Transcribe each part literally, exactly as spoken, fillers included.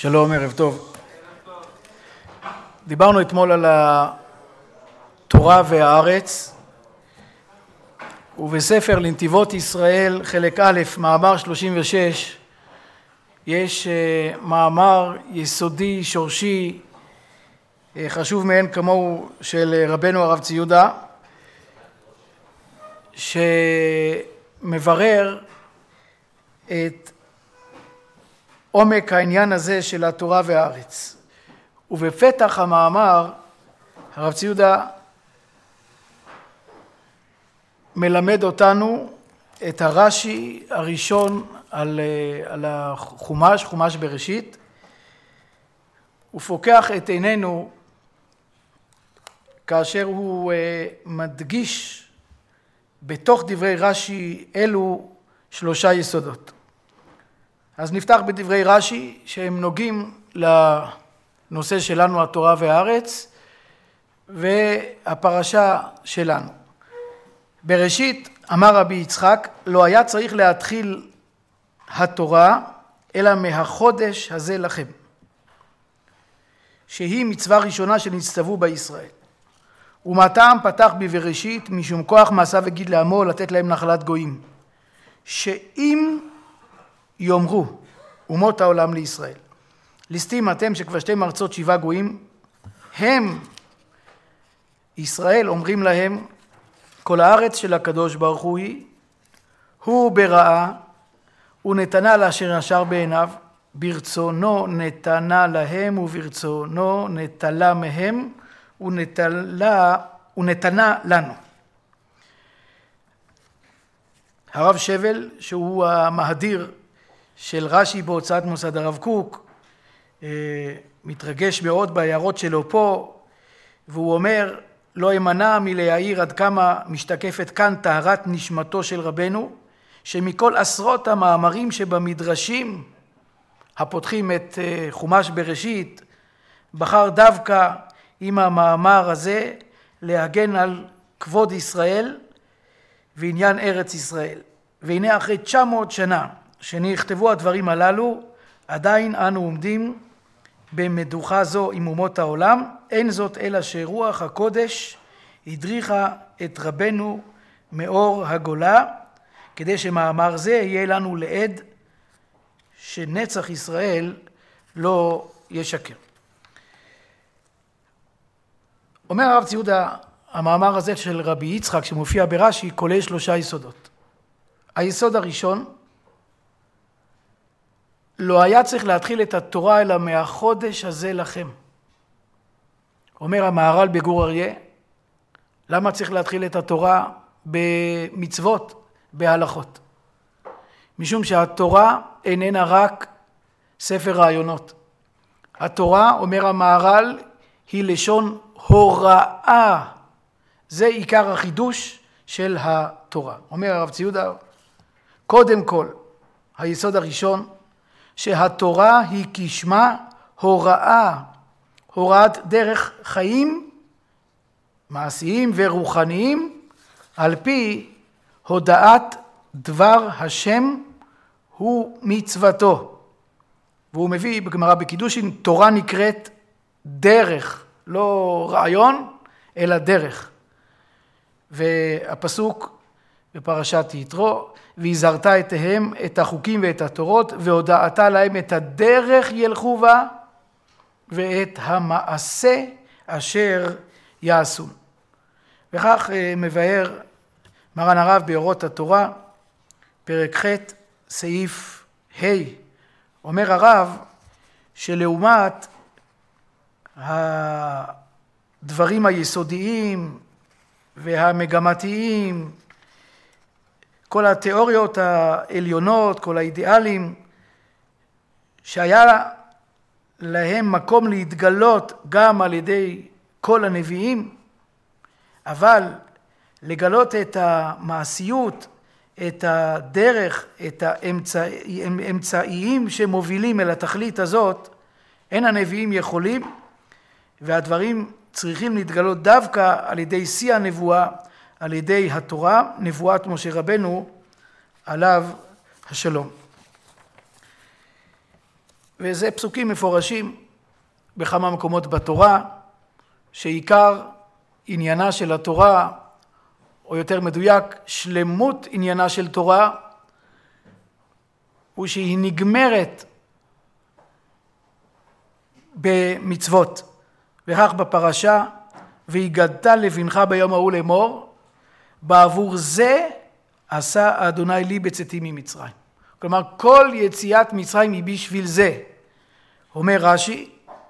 שלום, ערב טוב. דיברנו אתמול על התורה והארץ, ובספר לנתיבות ישראל, חלק א', מאמר שלושים ושש, יש מאמר יסודי, שורשי, חשוב מאין כמוהו של רבנו הרב צבי יהודה, שמברר את עומק העניין הזה של התורה והארץ. ובפתח המאמר הרב צבי יהודה מלמד אותנו את הרש"י הראשון על, על החומש, חומש בראשית, ופוקח את עינינו כאשר הוא מדגיש בתוך דברי רש"י אלו שלושה יסודות. אז נפתח בדברי רש"י שהם נוגעים לנושא שלנו, התורה והארץ, והפרשה שלנו. בראשית אמר רבי יצחק, לא היה צריך להתחיל התורה אלא מהחודש הזה לכם, שהיא מצווה ראשונה שנצטוו בישראל. ומטעם פתח בבראשית משום כוח מעשה וגיד לעמו לתת להם נחלת גויים, שאם יאמרו אומות העולם לישראל, ליסטים אתם שכבשתם ארצות שבעה גויים, הם ישראל אומרים להם, כל הארץ של הקדוש ברוך הוא היא, הוא ברעה ונתנה לאשר ישר בעיניו, ברצונו נתנה להם וברצונו נטלה מהם ונטלה, ונתנה לנו. הרב שבל, שהוא המהדיר של רש"י בהוצאת מוסד הרב קוק, מתרגש מאוד בהערות שלו פה, והוא אומר, לא אמנע מלהעיר עד כמה משתקפת כאן טהרת נשמתו של רבנו, שמכל עשרות המאמרים שבמדרשים הפותחים את חומש בראשית, בחר דווקא עם המאמר הזה להגן על כבוד ישראל ועניין ארץ ישראל. והנה אחרי תשע מאות שנה שנכתבו הדברים הללו, עדיין אנו עומדים במדוכה זו עם אומות העולם, אין זאת אלא שרוח הקודש הדריכה את רבנו מאור הגולה, כדי שמאמר זה יהיה לנו לעד שנצח ישראל לא ישקר. אומר הרב צבי יהודה, המאמר הזה של רבי יצחק שמופיע ברש"י כולל שלושה יסודות. היסוד הראשון, לא היה צריך להתחיל את התורה אלא מהחודש הזה לכם. אומר המהר"ל בגור אריה, למה צריך להתחיל את התורה במצוות, בהלכות? משום שהתורה איננה רק ספר רעיונות. התורה, אומר המהר"ל, היא לשון הוראה. זה עיקר החידוש של התורה. אומר הרב צבי יהודה, קודם כל, היסוד הראשון, שהתורה היא כשמה הוראה, הוראת דרך חיים מעשיים ורוחניים, על פי הודעת דבר השם הוא מצוותו. והוא מביא בגמרא בקידושין, תורה נקראת דרך, לא רעיון, אלא דרך. והפסוק בפרשת יתרו, והזהרת אתהם את החוקים ואת התורות, והודעת להם את הדרך ילכו בה, ואת המעשה אשר יעשו. וכך מבאר מרן הרב באורות התורה, פרק ח' סעיף ה', אומר הרב שלעומת הדברים היסודיים והמגמתיים, כל התיאוריות העליונות, כל האידיאלים, שהיה להם מקום להתגלות גם על ידי כל הנביאים, אבל לגלות את המעשיות, את הדרך, את האמצעיים שמובילים אל התכלית הזאת, אין הנביאים יכולים, והדברים צריכים להתגלות דווקא על ידי שיא הנבואה, על ידי התורה, נבואת משה רבנו, עליו השלום. וזה פסוקים מפורשים בכמה מקומות בתורה, שעיקר עניינה של התורה, או יותר מדויק, שלמות עניינה של תורה, הוא שהיא נגמרת במצוות. וכך בפרשה, והגדת לבנך ביום ההוא לאמור, בעבור זה עשה אדוני לי בצאתי ממצרים. כלומר, כל יציאת מצרים היא בשביל זה. אומר רש"י,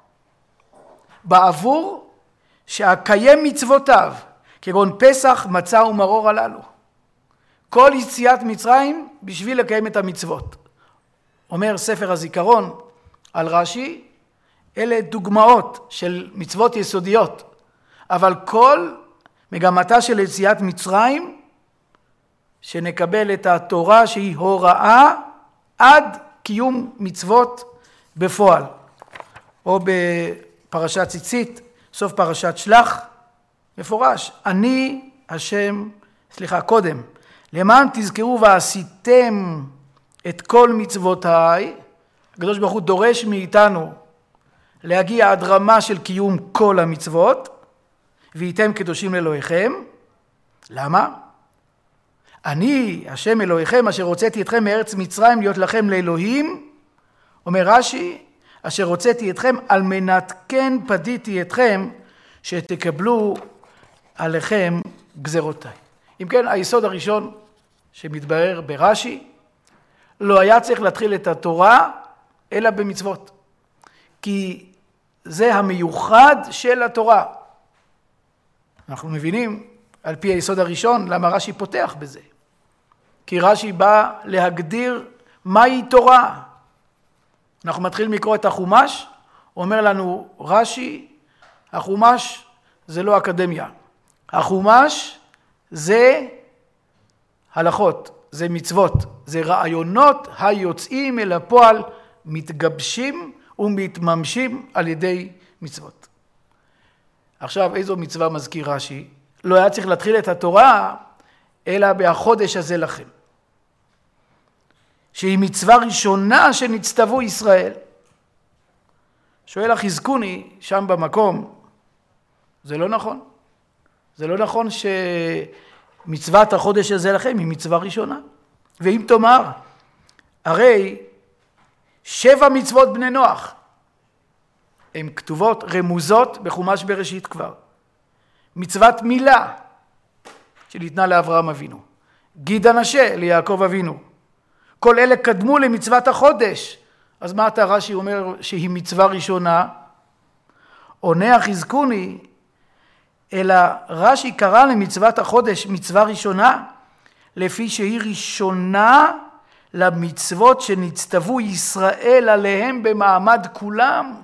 בעבור שאקיים מצוותיו, כגון פסח, מצה ומרור הללו. כל יציאת מצרים בשביל לקיים את המצוות. אומר ספר הזיכרון על רש"י, אלה דוגמאות של מצוות יסודיות, אבל כל מגמתה של יציאת מצרים, שנקבל את התורה שהיא הוראה עד קיום מצוות בפועל. או בפרשת ציצית, סוף פרשת שלח, מפורש, אני השם, סליחה, קודם, למען תזכרו ועשיתם את כל מצוותיי, הקדוש ברוך הוא דורש מאיתנו להגיע עד רמה של קיום כל המצוות, והייתם קדושים לאלוהיכם. למה? אני, השם אלוהיכם, אשר הוצאתי אתכם מארץ מצרים להיות לכם לאלוהים, אומר רש"י, אשר הוצאתי אתכם על מנת כן פדיתי אתכם, שתקבלו עליכם גזרותיי. אם כן, היסוד הראשון שמתברר ברש"י, לא היה צריך להתחיל את התורה, אלא במצוות. כי זה המיוחד של התורה. אנחנו מבינים, על פי היסוד הראשון, למה רש"י פותח בזה. כי רש"י בא להגדיר מהי תורה. אנחנו מתחילים לקרוא את החומש, אומר לנו רש"י, החומש זה לא אקדמיה. החומש זה הלכות, זה מצוות, זה רעיונות היוצאים אל הפועל, מתגבשים ומתממשים על ידי מצוות. עכשיו, איזו מצווה מזכיר רש"י? לא היה צריך להתחיל את התורה, אלא בחודש הזה לכם. שהיא מצווה ראשונה שנצטוו ישראל. שואל החזקוני שם במקום, זה לא נכון. זה לא נכון שמצוות החודש הזה לכם היא מצווה ראשונה. ואם תאמר, הרי שבע מצוות בני נוח, הן כתובות, רמוזות בחומש בראשית כבר. מצוות מילה, שניתנה לאברהם אבינו. גיד הנשה ליעקב אבינו. כל אלה קדמו למצוות החודש. אז מה אתה רש"י אומר שהיא מצווה ראשונה? עונה החזקוני, אלא רש"י קרא למצוות החודש מצווה ראשונה, לפי שהיא ראשונה למצוות שנצטוו ישראל עליהם במעמד כולם.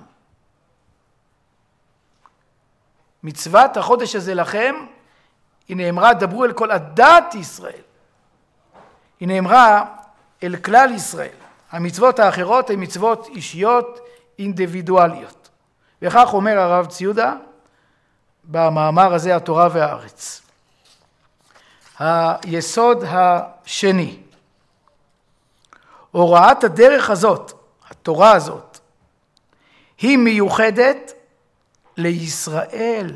מצוות החודש הזה לכם, היא נאמרה, דברו אל כל עדת ישראל. היא נאמרה אל כלל ישראל. המצוות האחרות הן מצוות אישיות אינדיבידואליות. וכך אומר הרב ציודה במאמר הזה, התורה והארץ. היסוד השני, הוראת הדרך הזאת, התורה הזאת, היא מיוחדת לישראל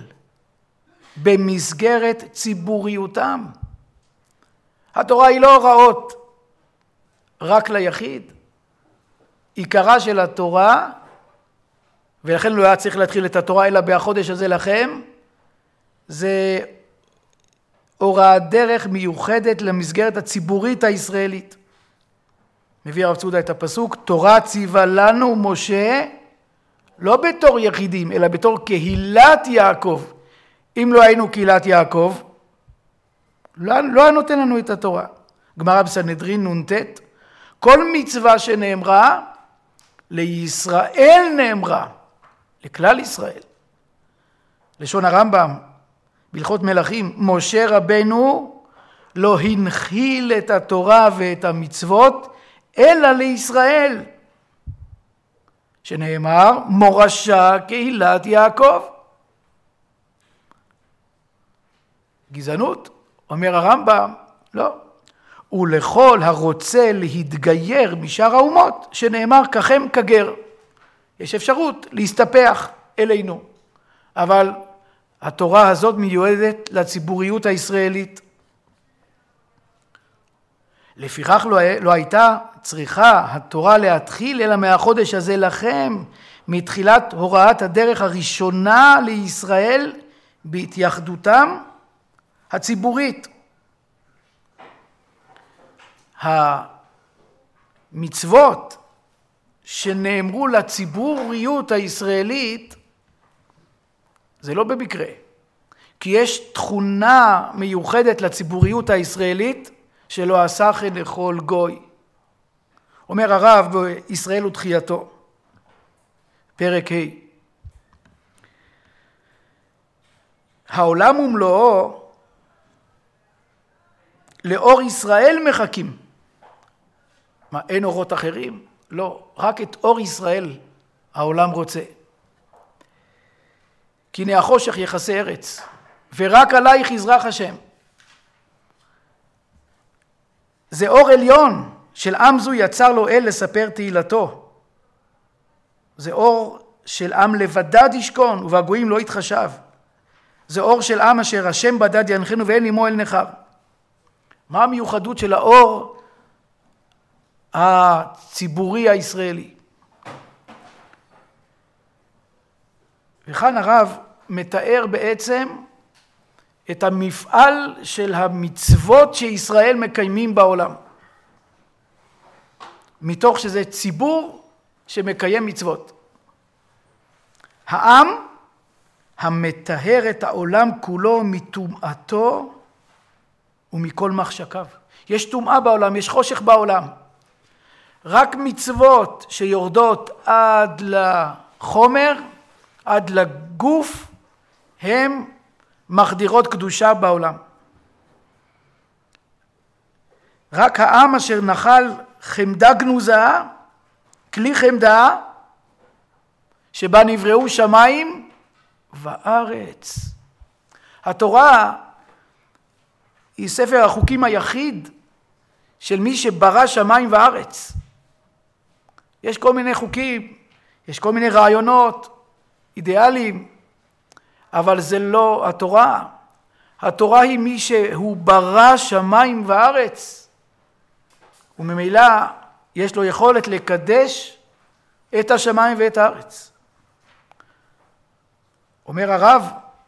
במסגרת ציבוריותם. התורה היא לא הוראות רק ליחיד. עיקרה של התורה, ולכן לא היה צריך להתחיל את התורה אלא בחודש הזה לכם, זה הוראת דרך מיוחדת למסגרת הציבורית הישראלית. מביא הרב ציודה את הפסוק, תורה ציווה לנו משה, לא בתור יחידים, אלא בתור קהילת יעקב. אם לא היינו קהילת יעקב, לא, לא היה נותן לנו את התורה. גמרא בסנהדרין נ"ט, כל מצווה שנאמרה, לישראל נאמרה, לכלל ישראל. לשון הרמב"ם, בהלכות מלכים, משה רבנו לא הנחיל את התורה ואת המצוות, אלא לישראל. שנאמר, מורשה קהילת יעקב. גזענות, אומר הרמב"ם, לא. ולכל הרוצה להתגייר משאר האומות, שנאמר ככם כגר. יש אפשרות להסתפח אלינו, אבל התורה הזאת מיועדת לציבוריות הישראלית. לפיכך לא, לא הייתה צריכה התורה להתחיל אלא מהחודש הזה לכם, מתחילת הוראת הדרך הראשונה לישראל בהתייחדותם הציבורית. המצוות שנאמרו לציבוריות הישראלית זה לא במקרה, כי יש תכונה מיוחדת לציבוריות הישראלית שלא עשה כן לכל גוי. אומר הרב בישראל ותחייתו, פרק ה', העולם ומלואו לאור ישראל מחכים. מה, אין אורות אחרים? לא, רק את אור ישראל העולם רוצה. כי הנה החושך יחסי ארץ, ורק עלייך יזרח השם. זה אור עליון של עם זו יצר לו אל לספר תהילתו. זה אור של עם לבדד ישכון ובגויים לא יתחשב. זה אור של עם אשר השם בדד ינחנו ואין עמו אל נחר. מה המיוחדות של האור הציבורי הישראלי? וכאן הרב מתאר בעצם את המפעל של המצוות שישראל מקיימים בעולם. מתוך שזה ציבור שמקיים מצוות. העם המטהר את העולם כולו מטומאתו ומכל מחשקיו. יש טומאה בעולם, יש חושך בעולם. רק מצוות שיורדות עד לחומר, עד לגוף, הם מחדירות קדושה בעולם. רק העם אשר נחל חמדה גנוזה, כלי חמדה, שבה נבראו שמיים וארץ. התורה היא ספר החוקים היחיד של מי שברא שמיים וארץ. יש כל מיני חוקים, יש כל מיני רעיונות, אידיאלים, אבל זה לא התורה. התורה היא מי שהוא ברא שמיים וארץ, וממילא יש לו יכולת לקדש את השמיים ואת הארץ. אומר הרב,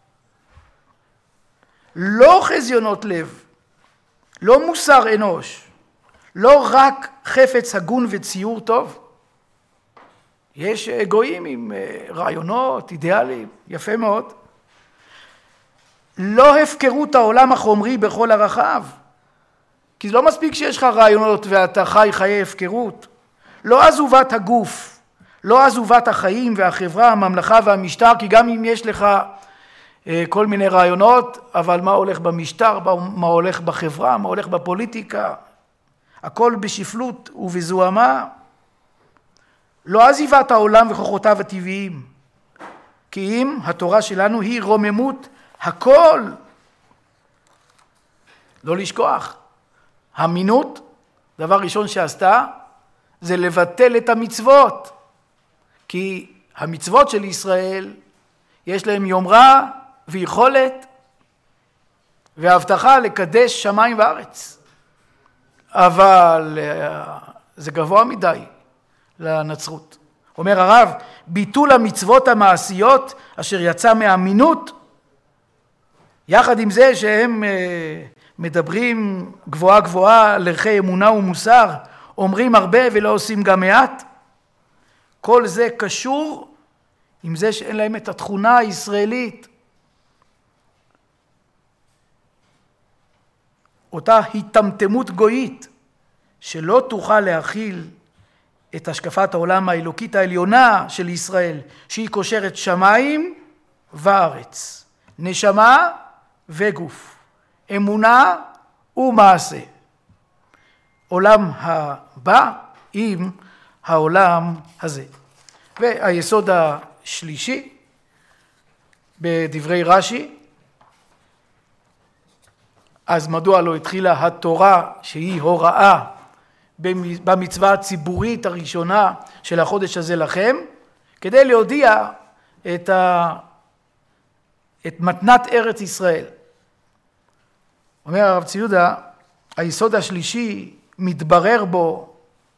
לא חזיונות לב, לא מוסר אנוש, לא רק חפץ הגון וציור טוב. יש גויים עם רעיונות, אידיאלים, יפה מאוד. לא הפקרות העולם החומרי בכל הרחב. כי זה לא מספיק שיש לך רעיונות ואתה חי חיי הפקרות. לא עזובת הגוף, לא עזובת החיים והחברה, הממלכה והמשטר, כי גם אם יש לך כל מיני רעיונות, אבל מה הולך במשטר, מה הולך בחברה, מה הולך בפוליטיקה, הכל בשפלות ובזוהמה. לא עזיבת העולם וכוחותיו הטבעיים, כי אם התורה שלנו היא רוממות הכל. לא לשכוח, המינות, דבר ראשון שעשתה, זה לבטל את המצוות, כי המצוות של ישראל יש להם יומרה ויכולת והבטחה לקדש שמיים וארץ. אבל זה גבוה מדי לנצרות. אומר הרב, ביטול המצוות המעשיות אשר יצא מהאמינות, יחד עם זה שהם מדברים גבוהה גבוהה על ערכי אמונה ומוסר, אומרים הרבה ולא עושים גם מעט, כל זה קשור עם זה שאין להם את התכונה הישראלית, אותה התמתמות גויית שלא תוכל להכיל את השקפת העולם האלוקית העליונה של ישראל, שהיא קושרת שמיים וארץ, נשמה וגוף, אמונה ומעשה. עולם הבא עם העולם הזה. והיסוד השלישי בדברי רש"י, אז מדוע לא התחילה התורה שהיא הוראה במצווה הציבורית הראשונה של החודש הזה לכם? כדי להודיע את, ה... את מתנת ארץ ישראל. אומר הרב צבי יהודה, היסוד השלישי מתברר בו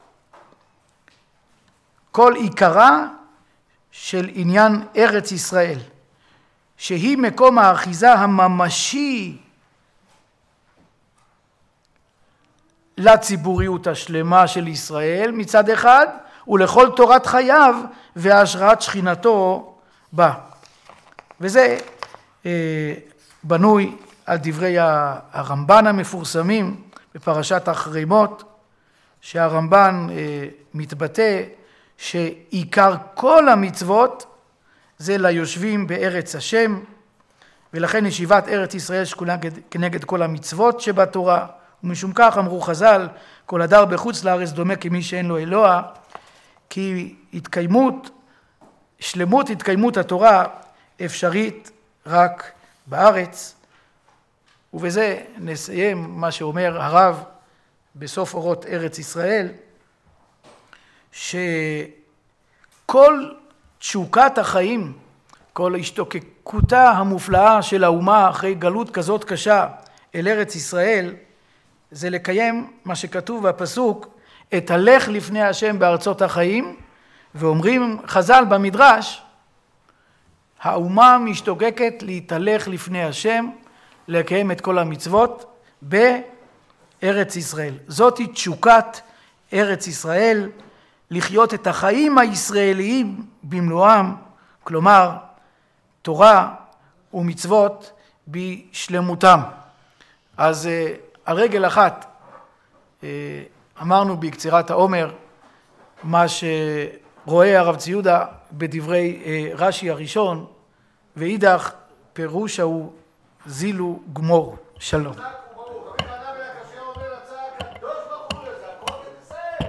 כל עיקרה של עניין ארץ ישראל, שהיא מקום האחיזה הממשי לציבוריות השלמה של ישראל מצד אחד, ולכל תורת חייו והשראת שכינתו בה. וזה אה, בנוי על דברי הרמב"ן המפורסמים בפרשת אחרי מות, שהרמב"ן אה, מתבטא שעיקר כל המצוות זה ליושבים בארץ השם, ולכן ישיבת ארץ ישראל שקולה כנגד כל המצוות שבתורה, ומשום כך אמרו חז"ל, כל הדר בחוץ לארץ דומה כמי שאין לו אלוה, כי התקיימות, שלמות התקיימות התורה אפשרית רק בארץ. ובזה נסיים מה שאומר הרב בסוף אורות ארץ ישראל, שכל תשוקת החיים, כל השתוקקותה המופלאה של האומה אחרי גלות כזאת קשה אל ארץ ישראל, זה לקיים מה שכתוב בפסוק, את הלך לפני השם בארצות החיים, ואומרים חז"ל במדרש, האומה משתוקקת להתהלך לפני השם, לקיים את כל המצוות בארץ ישראל. זאת היא תשוקת ארץ ישראל, לחיות את החיים הישראליים במלואם, כלומר תורה ומצוות בשלמותם. אז על רגל אחת אמרנו בקצירת העומר מה שרואה הרב צבי יהודה בדברי רש"י הראשון, ואידך פירוש הוא זילו גמור. שלום.